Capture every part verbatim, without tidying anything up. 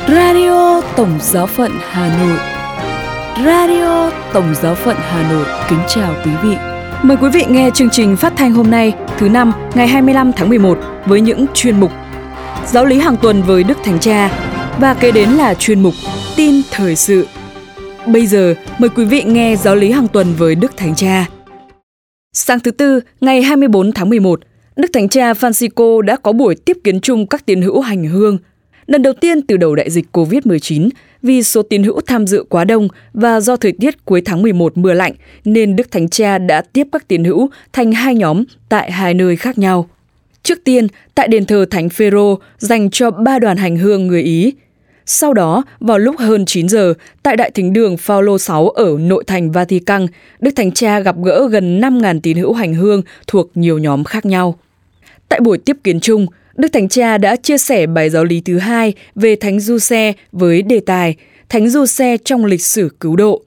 Radio Tổng Giáo phận Hà Nội. Radio Tổng Giáo phận Hà Nội kính chào quý vị. Mời quý vị nghe chương trình phát thanh hôm nay, thứ năm, ngày hai mươi lăm tháng mười một với những chuyên mục Giáo lý hàng tuần với Đức Thánh Cha và kế đến là chuyên mục Tin thời sự. Bây giờ, mời quý vị nghe Giáo lý hàng tuần với Đức Thánh Cha. Sáng thứ Tư, ngày hai mươi bốn tháng mười một, Đức Thánh Cha Francisco đã có buổi tiếp kiến chung các tín hữu hành hương. Lần đầu tiên từ đầu đại dịch covid mười chín, vì số tín hữu tham dự quá đông và do thời tiết cuối tháng mười một mưa lạnh, nên Đức Thánh Cha đã tiếp các tín hữu thành hai nhóm tại hai nơi khác nhau. Trước tiên, tại đền thờ Thánh Phêrô dành cho ba đoàn hành hương người Ý. Sau đó, vào lúc hơn chín giờ, tại Đại Thính đường Phaolô sáu ở nội thành Vatican, Đức Thánh Cha gặp gỡ gần năm nghìn tín hữu hành hương thuộc nhiều nhóm khác nhau. Tại buổi tiếp kiến chung, Đức Thánh Cha đã chia sẻ bài giáo lý thứ hai về Thánh Giuse với đề tài Thánh Giuse trong lịch sử cứu độ.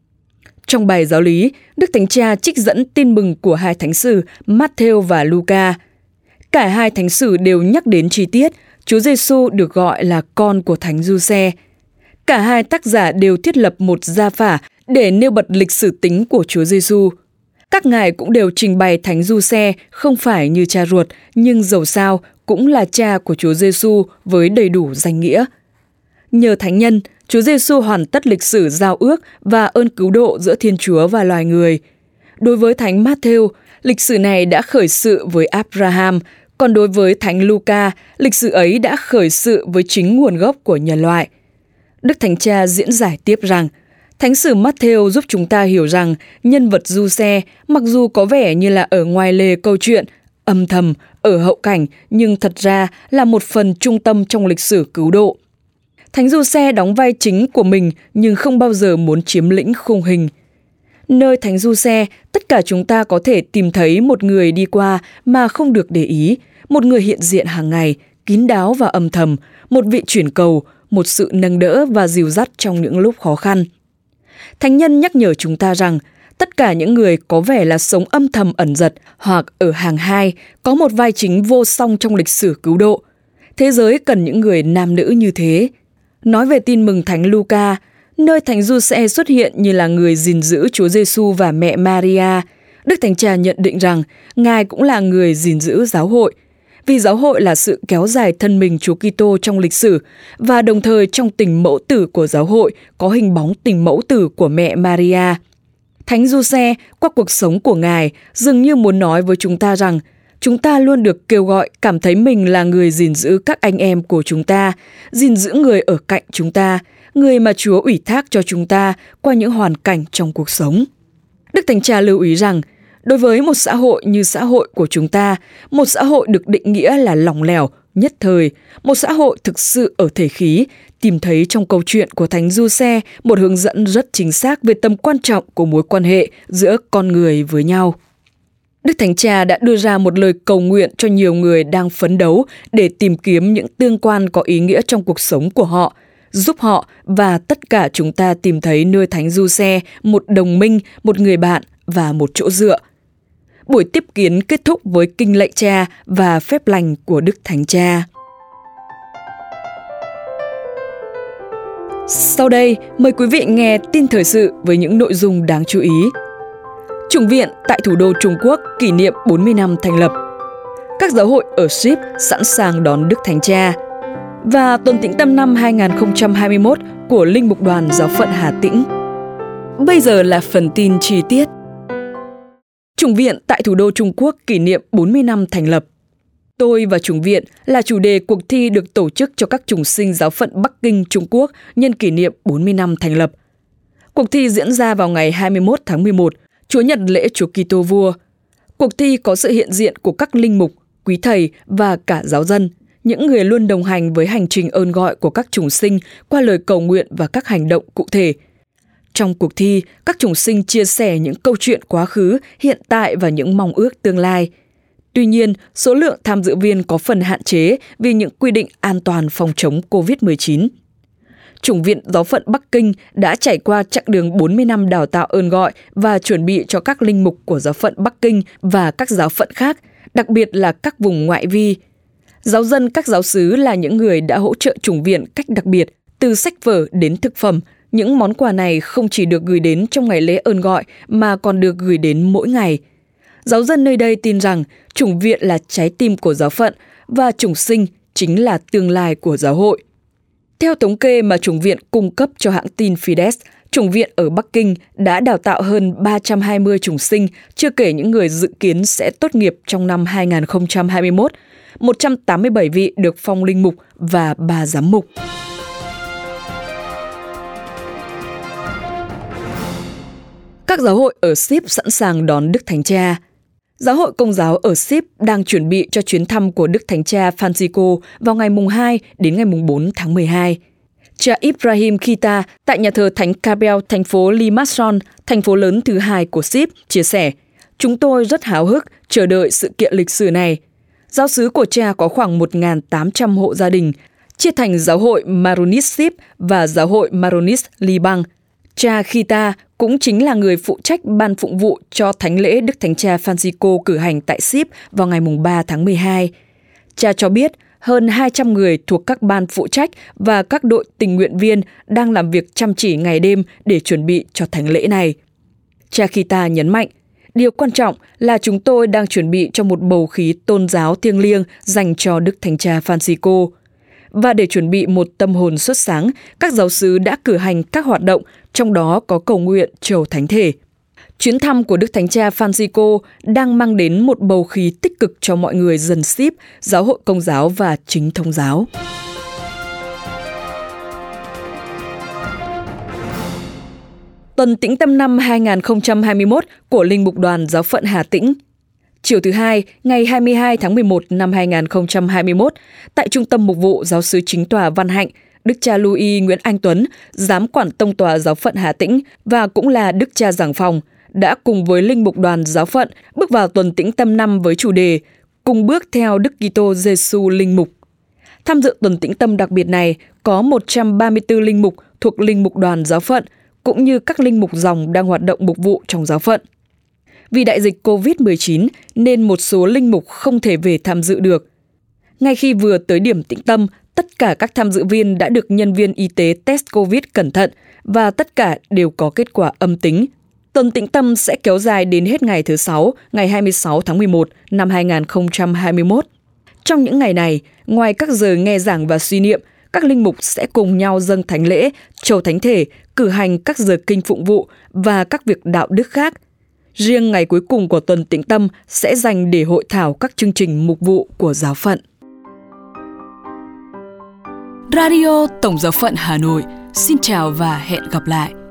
Trong bài giáo lý, Đức Thánh Cha trích dẫn tin mừng của hai thánh sử Matthew và Luca. Cả hai thánh sử đều nhắc đến chi tiết Chúa Giêsu được gọi là con của Thánh Giuse. Cả hai tác giả đều thiết lập một gia phả để nêu bật lịch sử tính của Chúa Giêsu. Các ngài cũng đều trình bày Thánh Giuse không phải như cha ruột, nhưng dầu sao cũng là cha của Chúa Giêsu với đầy đủ danh nghĩa. Nhờ thánh nhân, Chúa Giêsu hoàn tất lịch sử giao ước và ơn cứu độ giữa Thiên Chúa và loài người. Đối với Thánh Matthew, lịch sử này đã khởi sự với Abraham, còn đối với Thánh Luca, lịch sử ấy đã khởi sự với chính nguồn gốc của nhân loại. Đức Thánh Cha diễn giải tiếp rằng, Thánh sử Matthew giúp chúng ta hiểu rằng nhân vật Giuse mặc dù có vẻ như là ở ngoài lề câu chuyện, âm thầm, ở hậu cảnh, nhưng thật ra là một phần trung tâm trong lịch sử cứu độ. Thánh Giuse đóng vai chính của mình nhưng không bao giờ muốn chiếm lĩnh khung hình. Nơi Thánh Giuse, tất cả chúng ta có thể tìm thấy một người đi qua mà không được để ý, một người hiện diện hàng ngày, kín đáo và âm thầm, một vị chuyển cầu, một sự nâng đỡ và dìu dắt trong những lúc khó khăn. Thánh nhân nhắc nhở chúng ta rằng, tất cả những người có vẻ là sống âm thầm ẩn dật hoặc ở hàng hai có một vai chính vô song trong lịch sử cứu độ. Thế giới cần những người nam nữ như thế. Nói về tin mừng Thánh Luca, nơi Thánh Giuse xuất hiện như là người gìn giữ Chúa Giêsu và mẹ Maria, Đức Thánh Cha nhận định rằng Ngài cũng là người gìn giữ giáo hội, vì giáo hội là sự kéo dài thân mình Chúa Kitô trong lịch sử và đồng thời trong tình mẫu tử của giáo hội có hình bóng tình mẫu tử của mẹ Maria. Thánh Giuse qua cuộc sống của Ngài dường như muốn nói với chúng ta rằng chúng ta luôn được kêu gọi cảm thấy mình là người gìn giữ các anh em của chúng ta, gìn giữ người ở cạnh chúng ta, người mà Chúa ủy thác cho chúng ta qua những hoàn cảnh trong cuộc sống. Đức Thánh Cha lưu ý rằng, đối với một xã hội như xã hội của chúng ta, một xã hội được định nghĩa là lỏng lẻo, nhất thời, một xã hội thực sự ở thể khí, tìm thấy trong câu chuyện của Thánh Giuse một hướng dẫn rất chính xác về tầm quan trọng của mối quan hệ giữa con người với nhau. Đức Thánh Cha đã đưa ra một lời cầu nguyện cho nhiều người đang phấn đấu để tìm kiếm những tương quan có ý nghĩa trong cuộc sống của họ, giúp họ và tất cả chúng ta tìm thấy nơi Thánh Giuse một đồng minh, một người bạn và một chỗ dựa. Buổi tiếp kiến kết thúc với kinh lạy cha và phép lành của Đức Thánh Cha. Sau đây, mời quý vị nghe tin thời sự với những nội dung đáng chú ý. Chủng viện tại thủ đô Trung Quốc kỷ niệm bốn mươi năm thành lập. Các giáo hội ở Ship sẵn sàng đón Đức Thánh Cha. Và tuần tĩnh tâm năm hai không hai mốt của Linh mục đoàn Giáo phận Hà Tĩnh. Bây giờ là phần tin chi tiết. Chủng viện tại thủ đô Trung Quốc kỷ niệm bốn mươi năm thành lập. Tôi và chủng viện là chủ đề cuộc thi được tổ chức cho các chủng sinh Giáo phận Bắc Kinh, Trung Quốc nhân kỷ niệm bốn mươi năm thành lập. Cuộc thi diễn ra vào ngày hai mươi mốt tháng mười một, Chúa nhật lễ Chúa Kitô Vua. Cuộc thi có sự hiện diện của các linh mục, quý thầy và cả giáo dân, những người luôn đồng hành với hành trình ơn gọi của các chủng sinh qua lời cầu nguyện và các hành động cụ thể. Trong cuộc thi, các chủng sinh chia sẻ những câu chuyện quá khứ, hiện tại và những mong ước tương lai. Tuy nhiên, số lượng tham dự viên có phần hạn chế vì những quy định an toàn phòng chống covid mười chín. Chủng viện Giáo phận Bắc Kinh đã trải qua chặng đường bốn mươi năm đào tạo ơn gọi và chuẩn bị cho các linh mục của Giáo phận Bắc Kinh và các giáo phận khác, đặc biệt là các vùng ngoại vi. Giáo dân các giáo xứ là những người đã hỗ trợ chủng viện cách đặc biệt Từ sách vở đến thực phẩm, những món quà này không chỉ được gửi đến trong ngày lễ ơn gọi mà còn được gửi đến mỗi ngày. Giáo dân nơi đây tin rằng chủng viện là trái tim của giáo phận và chủng sinh chính là tương lai của giáo hội. Theo thống kê mà chủng viện cung cấp cho hãng tin Fides, chủng viện ở Bắc Kinh đã đào tạo hơn ba trăm hai mươi chủng sinh, chưa kể những người dự kiến sẽ tốt nghiệp trong năm hai không hai mốt. một trăm tám mươi bảy vị được phong linh mục và ba giám mục. Các giáo hội ở Ship sẵn sàng đón Đức Thánh Cha. Giáo hội Công giáo ở Ship đang chuẩn bị cho chuyến thăm của Đức Thánh Cha Francisco vào ngày mùng hai đến ngày mùng bốn tháng mười hai. Cha Ibrahim Kita tại nhà thờ Thánh Gabriel, thành phố Limassol, thành phố lớn thứ hai của Ship, chia sẻ: "Chúng tôi rất háo hức chờ đợi sự kiện lịch sử này." Giáo xứ của cha có khoảng một nghìn tám trăm hộ gia đình, chia thành giáo hội Maronite Ship và giáo hội Maronite Liban. Cha Kita cũng chính là người phụ trách ban phụng vụ cho thánh lễ Đức Thánh Cha Francisco cử hành tại Ship vào ngày ba tháng mười hai. Cha cho biết hơn hai trăm người thuộc các ban phụ trách và các đội tình nguyện viên đang làm việc chăm chỉ ngày đêm để chuẩn bị cho thánh lễ này. Cha Kita nhấn mạnh, điều quan trọng là chúng tôi đang chuẩn bị cho một bầu khí tôn giáo thiêng liêng dành cho Đức Thánh Cha Francisco. Và để chuẩn bị một tâm hồn xuất sáng, các giáo xứ đã cử hành các hoạt động, trong đó có cầu nguyện chầu thánh thể. Chuyến thăm của Đức Thánh Cha Francisco đang mang đến một bầu khí tích cực cho mọi người dân Ship, giáo hội Công giáo và chính thống giáo. Tuần Tĩnh Tâm năm hai không hai mốt của Linh mục đoàn Giáo phận Hà Tĩnh. Chiều thứ Hai, ngày hai mươi hai tháng mười một năm hai không hai mốt, tại Trung tâm Mục vụ Giáo xứ Chính tòa Văn Hạnh, Đức cha Louis Nguyễn Anh Tuấn, giám quản tông tòa Giáo phận Hà Tĩnh và cũng là Đức cha giảng phòng, đã cùng với Linh mục đoàn Giáo phận bước vào tuần Tĩnh Tâm năm với chủ đề Cùng bước theo Đức Kitô Giêsu Linh mục. Tham dự tuần Tĩnh Tâm đặc biệt này có một trăm ba mươi tư linh mục thuộc Linh mục đoàn Giáo phận, cũng như các linh mục dòng đang hoạt động mục vụ trong giáo phận. Vì đại dịch covid mười chín nên một số linh mục không thể về tham dự được. Ngay khi vừa tới điểm tĩnh tâm, tất cả các tham dự viên đã được nhân viên y tế test Covid cẩn thận và tất cả đều có kết quả âm tính. Tuần tĩnh tâm sẽ kéo dài đến hết ngày thứ Sáu, ngày hai mươi sáu tháng mười một năm hai không hai mốt. Trong những ngày này, ngoài các giờ nghe giảng và suy niệm, các linh mục sẽ cùng nhau dâng thánh lễ, chầu thánh thể, cử hành các giờ kinh phụng vụ và các việc đạo đức khác. Riêng ngày cuối cùng của tuần tĩnh tâm sẽ dành để hội thảo các chương trình mục vụ của giáo phận. Radio Tổng giáo phận Hà Nội xin chào và hẹn gặp lại.